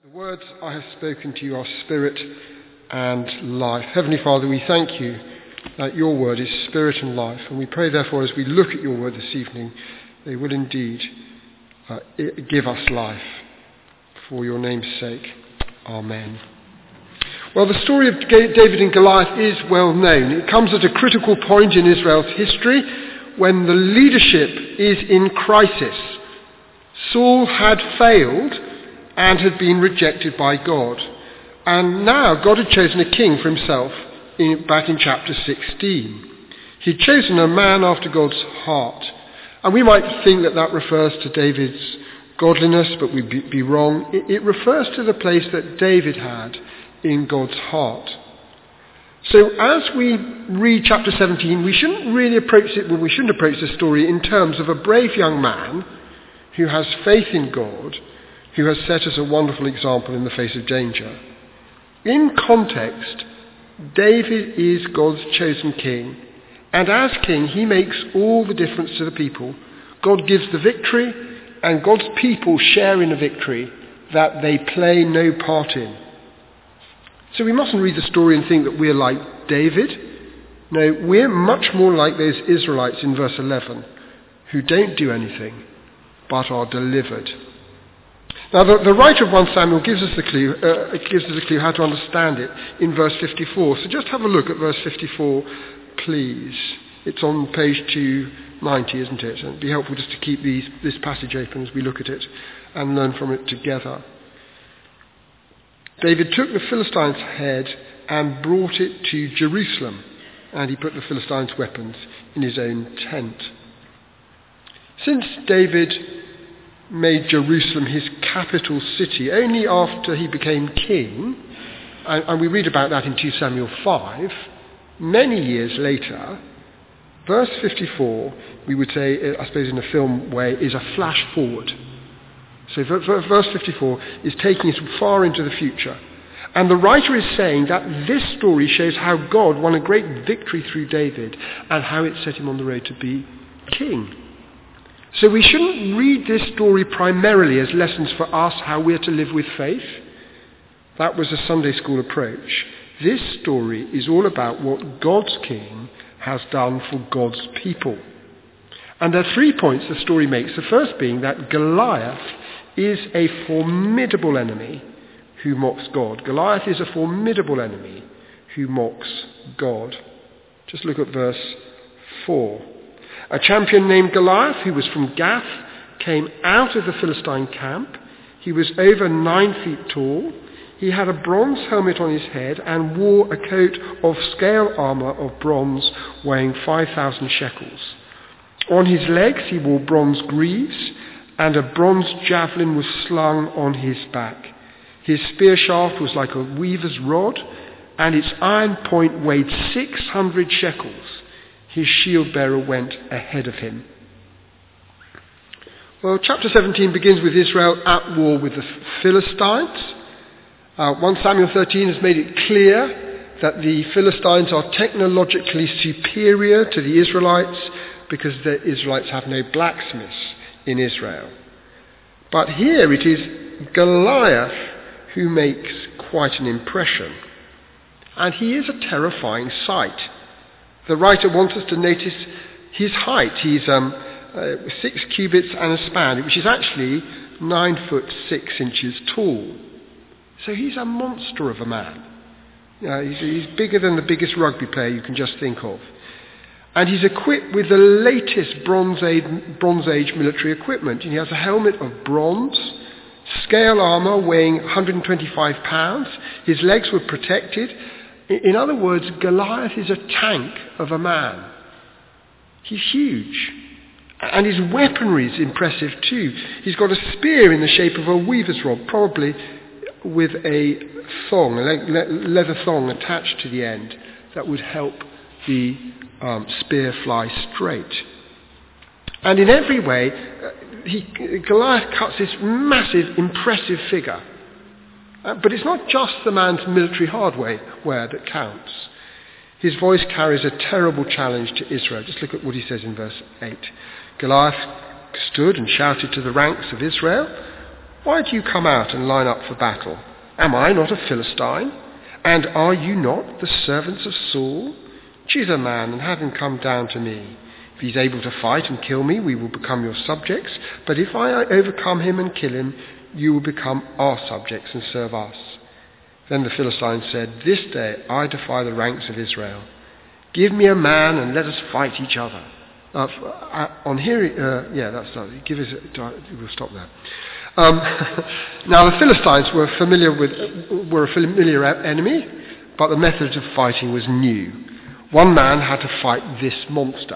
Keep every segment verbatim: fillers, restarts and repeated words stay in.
The words I have spoken to you are spirit and life. Heavenly Father, we thank you that your word is spirit and life, and we pray therefore as we look at your word this evening, they will indeed uh, give us life. For your name's sake, amen. Well, the story of David and Goliath is well known. It comes at a critical point in Israel's history when the leadership is in crisis. Saul had failed and had been rejected by God. And now God had chosen a king for himself in, back in chapter sixteen. He'd chosen a man after God's heart. And we might think that that refers to David's godliness, but we'd be, be wrong. It, it refers to the place that David had in God's heart. So as we read chapter seventeen, we shouldn't really approach it, well, we shouldn't approach the story in terms of a brave young man who has faith in God, who has set us a wonderful example in the face of danger. In context, David is God's chosen king, and as king he makes all the difference to the people. God gives the victory, and God's people share in a victory that they play no part in. So we mustn't read the story and think that we're like David. No, we're much more like those Israelites in verse eleven, who don't do anything, but are delivered. Now, the, the writer of First Samuel gives us the clue, uh, gives us a clue how to understand it in verse fifty-four. So just have a look at verse fifty-four, please. It's on page two ninety, isn't it? And it'd be helpful just to keep these, this passage open as we look at it and learn from it together. David took the Philistines' head and brought it to Jerusalem, and he put the Philistines' weapons in his own tent. Since David made Jerusalem his capital city only after he became king, and, and we read about that in Second Samuel five, many years later, verse fifty-four, we would say, I suppose in a film way, is a flash forward. So verse fifty-four is taking us far into the future. And the writer is saying that this story shows how God won a great victory through David and how it set him on the road to be king. So we shouldn't read this story primarily as lessons for us how we're to live with faith. That was a Sunday school approach. This story is all about what God's king has done for God's people. And there are three points the story makes. The first being that Goliath is a formidable enemy who mocks God. Goliath is a formidable enemy who mocks God. Just look at verse four. A champion named Goliath, who was from Gath, came out of the Philistine camp. He was over nine feet tall. He had a bronze helmet on his head and wore a coat of scale armour of bronze weighing five thousand shekels. On his legs he wore bronze greaves, and a bronze javelin was slung on his back. His spear shaft was like a weaver's rod, and its iron point weighed six hundred shekels. His shield-bearer went ahead of him. Well, chapter seventeen begins with Israel at war with the Philistines. Uh, First Samuel thirteen has made it clear that the Philistines are technologically superior to the Israelites because the Israelites have no blacksmiths in Israel. But here it is Goliath who makes quite an impression. And he is a terrifying sight. The writer wants us to notice his height. He's um, uh, six cubits and a span, which is actually nine foot six inches tall. So he's a monster of a man. Uh, he's, he's bigger than the biggest rugby player you can just think of. And he's equipped with the latest Bronze Age, Bronze Age military equipment. And he has a helmet of bronze, scale armour weighing one hundred twenty-five pounds. His legs were protected. In other words, Goliath is a tank of a man. He's huge. And his weaponry is impressive too. He's got a spear in the shape of a weaver's rod, probably with a thong, a leather thong attached to the end that would help the um, spear fly straight. And in every way, he, Goliath cuts this massive, impressive figure. Uh, but it's not just the man's military hardware that counts. His voice carries a terrible challenge to Israel. Just look at what he says in verse eight. Goliath stood and shouted to the ranks of Israel, Why do you come out and line up for battle? Am I not a Philistine? And are you not the servants of Saul? Choose a man and have him come down to me. If he's able to fight and kill me, we will become your subjects. But if I overcome him and kill him, you will become our subjects and serve us." Then the Philistine said, "This day I defy the ranks of Israel. Give me a man and let us fight each other." Uh, uh, on hearing, uh, yeah, that's uh, give us. A, we'll stop there. Um, now the Philistines were familiar with were a familiar enemy, but the method of fighting was new. One man had to fight this monster,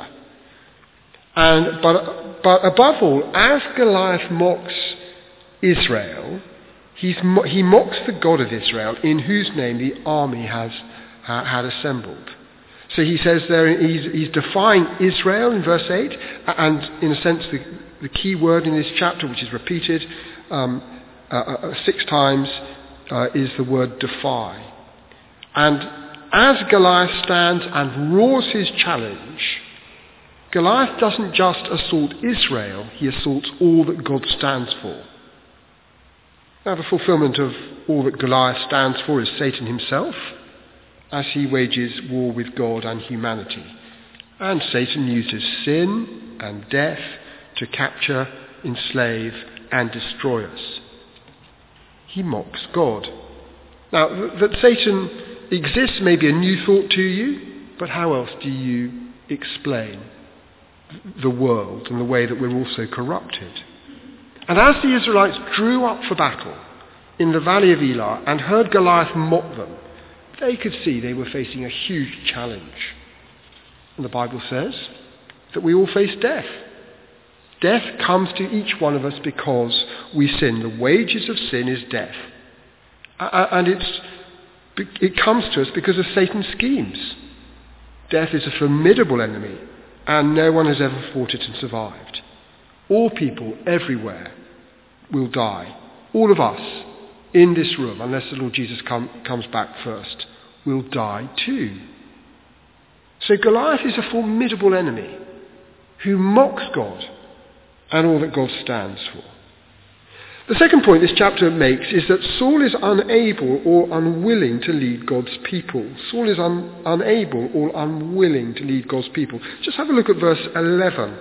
and but but above all, as Goliath mocks Israel, he's, he mocks the God of Israel, in whose name the army has uh, had assembled. So he says there, he's, he's defying Israel in verse eight, and in a sense the, the key word in this chapter, which is repeated um, uh, uh, six times, uh, is the word defy. And as Goliath stands and roars his challenge, Goliath doesn't just assault Israel, he assaults all that God stands for. Now the fulfillment of all that Goliath stands for is Satan himself, as he wages war with God and humanity. And Satan uses sin and death to capture, enslave and destroy us. He mocks God. Now, that Satan exists may be a new thought to you, but how else do you explain the world and the way that we're also corrupted? And as the Israelites drew up for battle in the valley of Elah and heard Goliath mock them, they could see they were facing a huge challenge. And the Bible says that we all face death. Death comes to each one of us because we sin. The wages of sin is death. And it's, it comes to us because of Satan's schemes. Death is a formidable enemy, and no one has ever fought it and survived. All people everywhere will die. All of us in this room, unless the Lord Jesus come, comes back first, will die too. So Goliath is a formidable enemy who mocks God and all that God stands for. The second point this chapter makes is that Saul is unable or unwilling to lead God's people. Saul is un, unable or unwilling to lead God's people. Just have a look at verse eleven.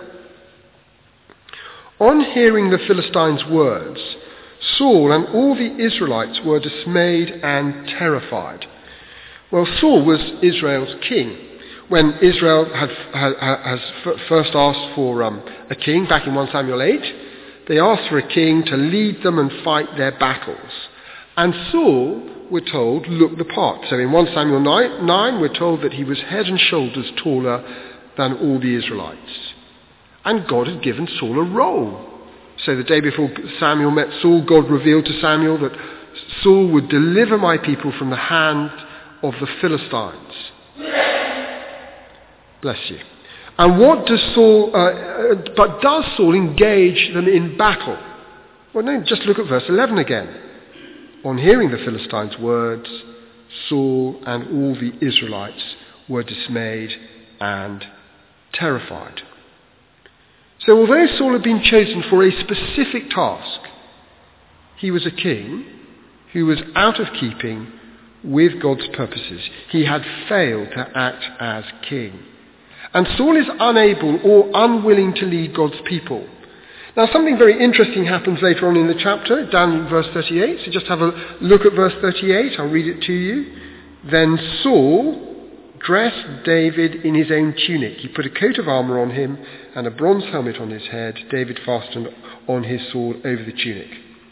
On hearing the Philistines' words, Saul and all the Israelites were dismayed and terrified. Well, Saul was Israel's king. When Israel had, had, has first asked for um, a king back in First Samuel eight, they asked for a king to lead them and fight their battles. And Saul, we're told, looked the part. So in First Samuel nine, we're told that he was head and shoulders taller than all the Israelites. And God had given Saul a role. So the day before Samuel met Saul, God revealed to Samuel that Saul would deliver my people from the hand of the Philistines. Bless you. And what does Saul, uh, but does Saul engage them in battle? Well, no, just look at verse eleven again. On hearing the Philistines' words, Saul and all the Israelites were dismayed and terrified. So although Saul had been chosen for a specific task, he was a king who was out of keeping with God's purposes. He had failed to act as king. And Saul is unable or unwilling to lead God's people. Now something very interesting happens later on in the chapter, down in verse thirty-eight. So just have a look at verse thirty-eight. I'll read it to you. Then Saul dressed David in his own tunic. He put a coat of armour on him and a bronze helmet on his head. David fastened on his sword over the tunic.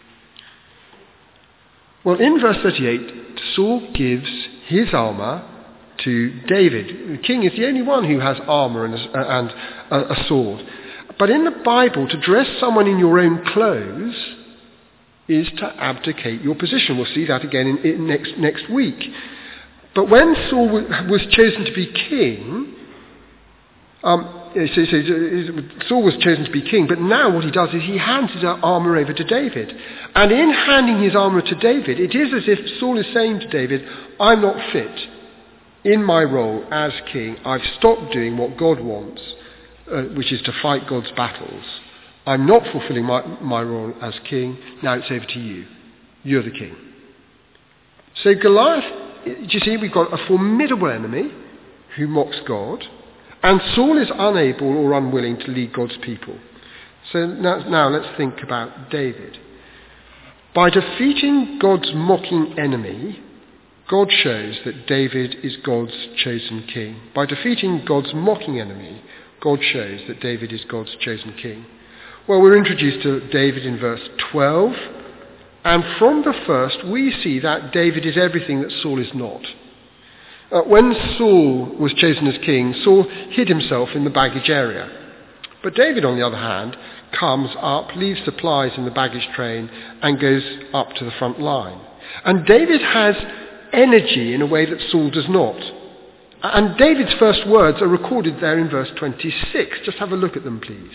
Well, in verse thirty-eight, Saul gives his armour to David. The king is the only one who has armour and a, and a, a sword. But in the Bible, to dress someone in your own clothes is to abdicate your position. We'll see that again in, in next, next week. But when Saul was chosen to be king, um, so, so Saul was chosen to be king, but now what he does is he hands his armour over to David. And in handing his armour to David, it is as if Saul is saying to David, I'm not fit in my role as king. I've stopped doing what God wants, uh, which is to fight God's battles. I'm not fulfilling my, my role as king. Now it's over to you. You're the king. So Goliath, do you see, we've got a formidable enemy who mocks God, and Saul is unable or unwilling to lead God's people. So now, now let's think about David. By defeating God's mocking enemy, God shows that David is God's chosen king. By defeating God's mocking enemy, God shows that David is God's chosen king. Well, we're introduced to David in verse twelve, and from the first we see that David is everything that Saul is not. Uh, when Saul was chosen as king, Saul hid himself in the baggage area. But David, on the other hand, comes up, leaves supplies in the baggage train, and goes up to the front line. And David has energy in a way that Saul does not. And David's first words are recorded there in verse twenty-six. Just have a look at them, please.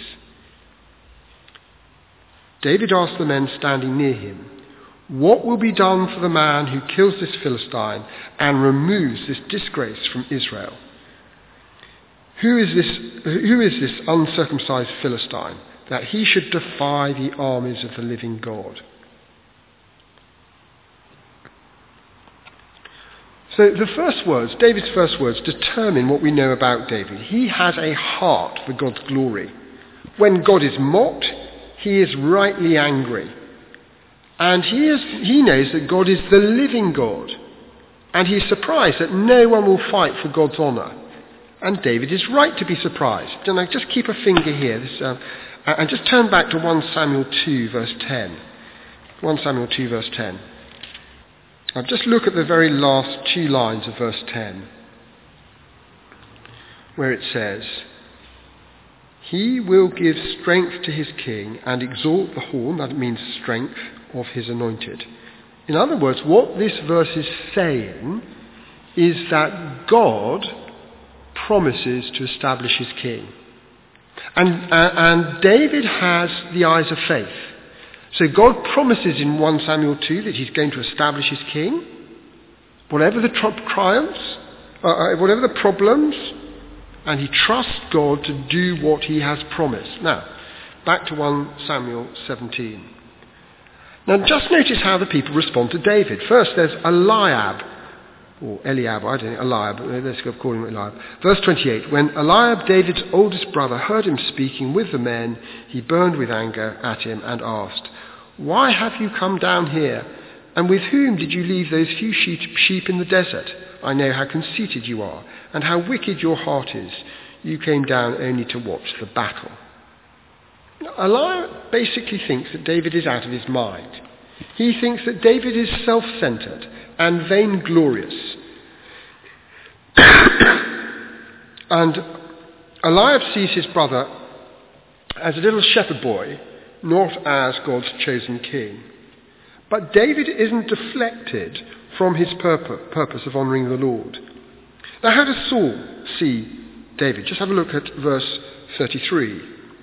David asked the men standing near him, "What will be done for the man who kills this Philistine and removes this disgrace from Israel? Who is this, who is this uncircumcised Philistine, that he should defy the armies of the living God?" So the first words, David's first words, determine what we know about David. He has a heart for God's glory. When God is mocked, he is rightly angry. And he, is, he knows that God is the living God. And he's surprised that no one will fight for God's honour. And David is right to be surprised. And I just keep a finger here. This, uh, and just turn back to First Samuel two, verse ten. First Samuel two, verse ten. Now just look at the very last two lines of verse ten, where it says, "He will give strength to his king and exalt the horn," that means strength, "of his anointed." In other words, what this verse is saying is that God promises to establish his king. And, uh, and David has the eyes of faith. So God promises in First Samuel two that he's going to establish his king. Whatever the tri- triumphs, uh, whatever the problems, and he trusts God to do what he has promised. Now, back to First Samuel seventeen. Now just notice how the people respond to David. First there's Eliab, or Eliab, I don't know, Eliab, let's go call him Eliab. Verse twenty-eight, "When Eliab, David's oldest brother, heard him speaking with the men, he burned with anger at him and asked, 'Why have you come down here? And with whom did you leave those few sheep in the desert? I know how conceited you are, and how wicked your heart is. You came down only to watch the battle.'" Now, Eliab basically thinks that David is out of his mind. He thinks that David is self-centered and vainglorious. And Eliab sees his brother as a little shepherd boy, not as God's chosen king. But David isn't deflected from his purpo- purpose of honouring the Lord. Now how does Saul see David? Just have a look at verse thirty-three.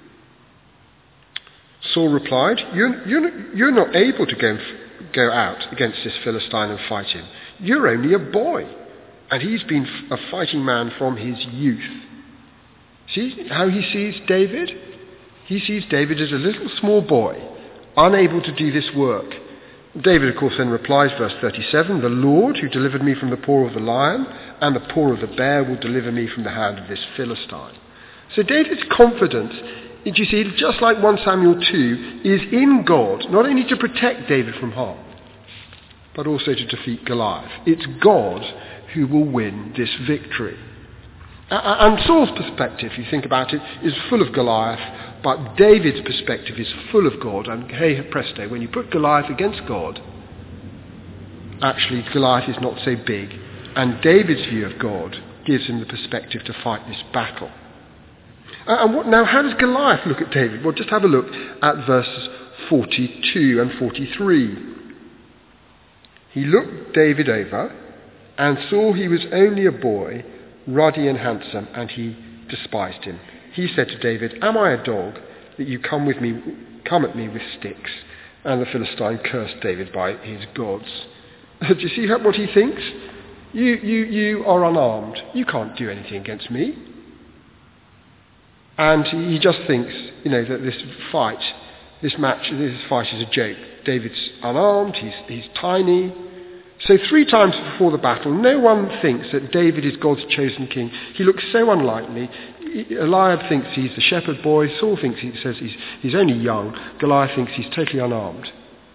Saul replied, you're, you're, you're not able to go, go out against this Philistine and fight him. You're only a boy, and he's been a fighting man from his youth. See how he sees David? He sees David as a little small boy, unable to do this work. David, of course, then replies, verse thirty-seven, "The Lord who delivered me from the paw of the lion and the paw of the bear will deliver me from the hand of this Philistine." So David's confidence, you see, just like First Samuel two, is in God, not only to protect David from harm, but also to defeat Goliath. It's God who will win this victory. And Saul's perspective, if you think about it, is full of Goliath, but David's perspective is full of God. And hey presto, when you put Goliath against God, actually Goliath is not so big. And David's view of God gives him the perspective to fight this battle. And what, now, how does Goliath look at David? Well, just have a look at verses forty-two and forty-three. "He looked David over and saw he was only a boy, ruddy and handsome, and he despised him. He said to David, 'Am I a dog that you come with me, come at me with sticks?' And the Philistine cursed David by his gods." Do you see what he thinks? You, you, you are unarmed. You can't do anything against me. And he just thinks, you know, that this fight, this match, this fight is a joke. David's unarmed, he's, he's tiny. So three times before the battle, no one thinks that David is God's chosen king. He looks so unlikely. Eliab thinks he's the shepherd boy. Saul thinks he says he's, he's only young. Goliath thinks he's totally unarmed.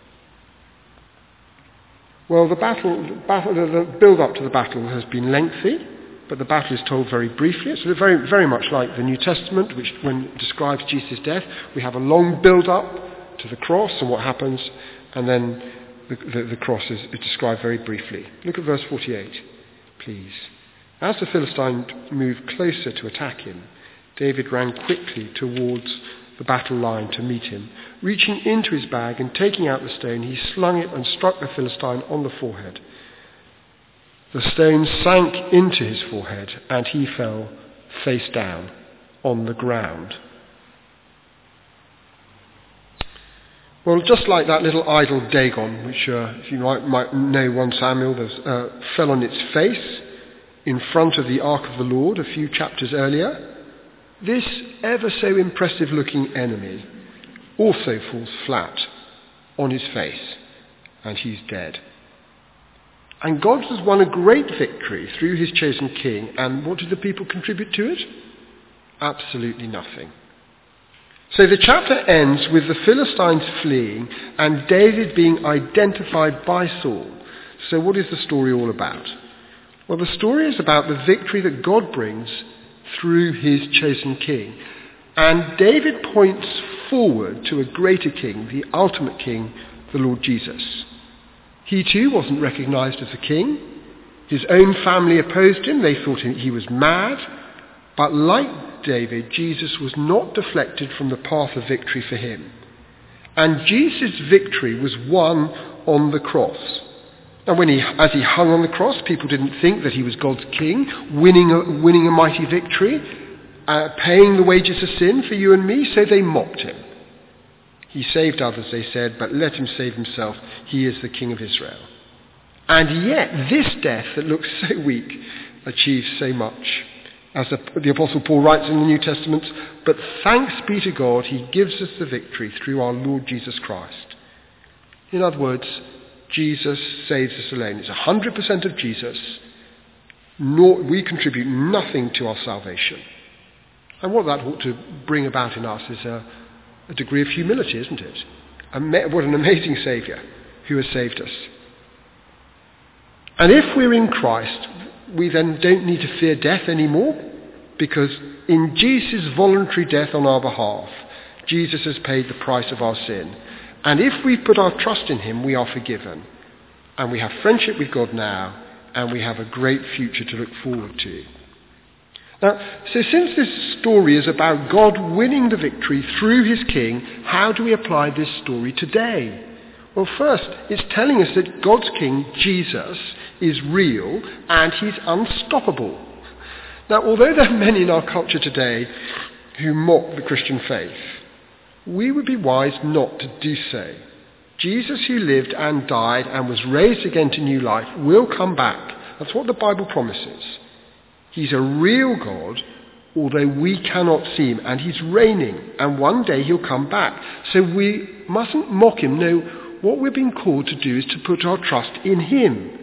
Well, the battle, the, battle, the build-up to the battle has been lengthy, but the battle is told very briefly. It's very, very much like the New Testament, which, when it describes Jesus' death, we have a long build-up to the cross and what happens, and then the, the, the cross is, is described very briefly. Look at verse forty-eight, please. As the Philistine moved closer to attack him, David ran quickly towards the battle line to meet him. Reaching into his bag and taking out the stone, he slung it and struck the Philistine on the forehead. The stone sank into his forehead, and he fell face down on the ground. Well, just like that little idol Dagon, which, uh, if you might, might know First Samuel, uh, fell on its face in front of the Ark of the Lord a few chapters earlier, this ever so impressive looking enemy also falls flat on his face, and he's dead. And God has won a great victory through his chosen king, and what did the people contribute to it? Absolutely nothing. So the chapter ends with the Philistines fleeing and David being identified by Saul. So what is the story all about? Well, the story is about the victory that God brings through his chosen king. And David points forward to a greater king, the ultimate king, the Lord Jesus. He too wasn't recognized as a king. His own family opposed him. They thought he was mad. But like David, Jesus was not deflected from the path of victory for him. And Jesus' victory was won on the cross. And when he, as he hung on the cross, people didn't think that he was God's king, winning a, winning a mighty victory, uh, paying the wages of sin for you and me, so they mocked him. He saved others, they said, but let him save himself. He is the King of Israel. And yet, this death that looks so weak achieves so much. As the, the Apostle Paul writes in the New Testament, but thanks be to God, he gives us the victory through our Lord Jesus Christ. In other words, Jesus saves us alone. It's one hundred percent of Jesus. Nor, we contribute nothing to our salvation. And what that ought to bring about in us is a, a degree of humility, isn't it? Ama- what an amazing Saviour who has saved us. And if we're in Christ, we then don't need to fear death anymore, because in Jesus' voluntary death on our behalf, Jesus has paid the price of our sin. And if we put our trust in him, we are forgiven. And we have friendship with God now, and we have a great future to look forward to. Now, so since this story is about God winning the victory through his king, how do we apply this story today? Well, first, it's telling us that God's king, Jesus, is real and he's unstoppable. Now, although there are many in our culture today who mock the Christian faith, we would be wise not to do so. Jesus, who lived and died and was raised again to new life, will come back. That's what the Bible promises. He's a real God, although we cannot see him, and he's reigning, and one day he'll come back. So we mustn't mock him. No, what we're being called to do is to put our trust in him.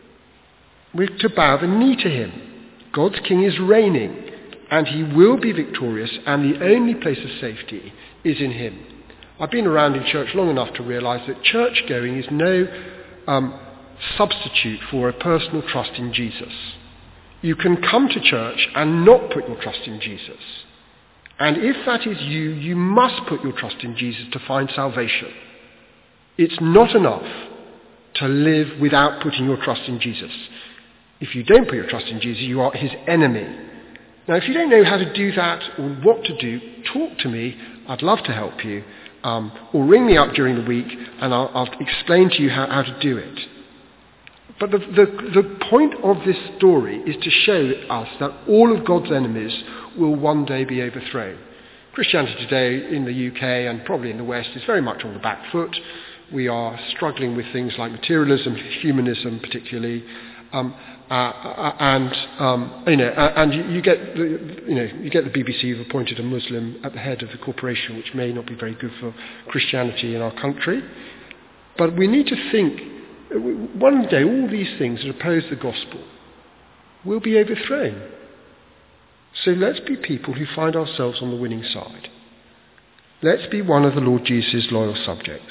We're to bow the knee to him. God's king is reigning, and he will be victorious, and the only place of safety is in him. I've been around in church long enough to realise that church going is no um, substitute for a personal trust in Jesus. You can come to church and not put your trust in Jesus. And if that is you, you must put your trust in Jesus to find salvation. It's not enough to live without putting your trust in Jesus. If you don't put your trust in Jesus, you are his enemy. Now, if you don't know how to do that or what to do, talk to me. I'd love to help you. Um, or ring me up during the week and I'll, I'll explain to you how, how to do it. But the, the, the point of this story is to show us that all of God's enemies will one day be overthrown. Christianity today in the U K and probably in the West is very much on the back foot. We are struggling with things like materialism, humanism particularly. Um, uh, and um, you know, uh, and you, you get the, you know you get the B B C who've appointed a Muslim at the head of the corporation, which may not be very good for Christianity in our country. But we need to think, one day all these things that oppose the gospel will be overthrown. So let's be people who find ourselves on the winning side. Let's be one of the Lord Jesus' loyal subjects.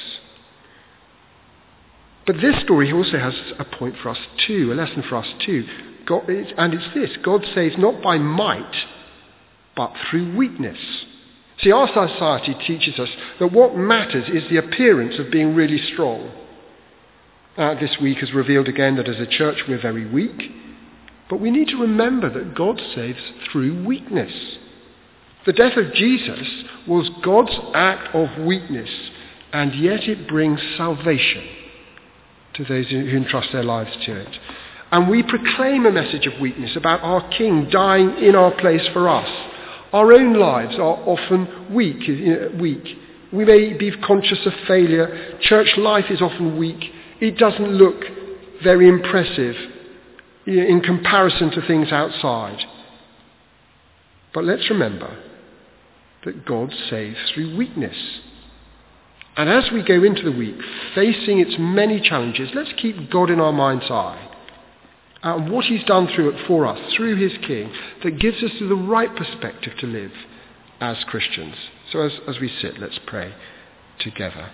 But this story also has a point for us too, a lesson for us too. God, and it's this: God saves not by might, but through weakness. See, our society teaches us that what matters is the appearance of being really strong. Uh, this week has revealed again that as a church we're very weak. But we need to remember that God saves through weakness. The death of Jesus was God's act of weakness, and yet it brings salvation to those who entrust their lives to it. And we proclaim a message of weakness about our King dying in our place for us. Our own lives are often weak. You know, weak. We may be conscious of failure. Church life is often weak. It doesn't look very impressive in comparison to things outside. But let's remember that God saves through weakness. And as we go into the week, facing its many challenges, let's keep God in our mind's eye. And what he's done through it for us, through his King, that gives us the right perspective to live as Christians. So as, as we sit, let's pray together.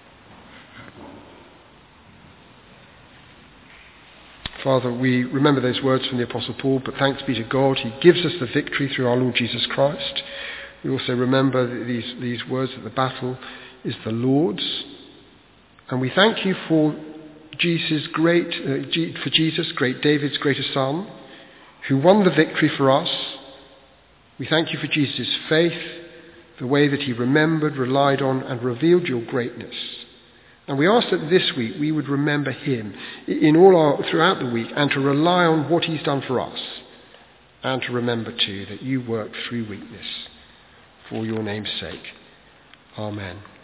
Father, we remember those words from the Apostle Paul, but thanks be to God, he gives us the victory through our Lord Jesus Christ. We also remember these, these words that the battle is the Lord's. And we thank you for Jesus, great, uh, for Jesus, great David's greatest son, who won the victory for us. We thank you for Jesus' faith, the way that he remembered, relied on, and revealed your greatness. And we ask that this week we would remember him in all our, throughout the week, and to rely on what he's done for us, and to remember too that you work through weakness for your name's sake. Amen.